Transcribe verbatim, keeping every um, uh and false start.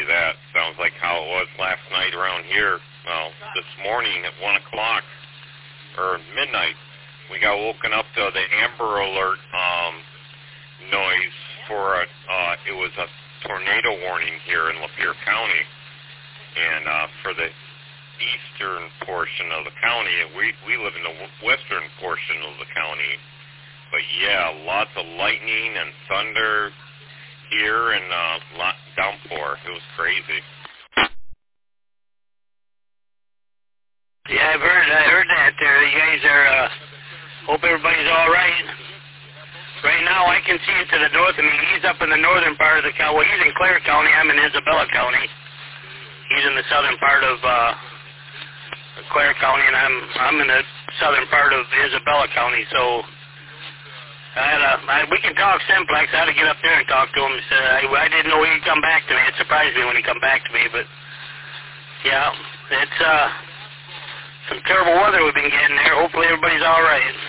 that. Sounds like how it was last night around here. Well, this morning at one o'clock or midnight, we got woken up to the Amber Alert um, noise for a. Uh, it was a tornado warning here in Lapeer County, and uh, for the eastern portion of the county, and we we live in the western portion of the county. But yeah, lots of lightning and thunder here, and uh, lot downpour. It was crazy. Yeah, I've heard I heard that there. You guys are. Uh, hope everybody's all right. Right now, I can see it to the north of me. He's up in the northern part of the county. Well, he's in Clare County. I'm in Isabella County. He's in the southern part of uh, Clare County, and I'm I'm in the southern part of Isabella County. So I had a, I, we can talk simplex. I had to get up there and talk to him. So I, I didn't know he'd come back to me. It surprised me when he come back to me. But yeah, it's uh, some terrible weather we've been getting there. Hopefully everybody's all right.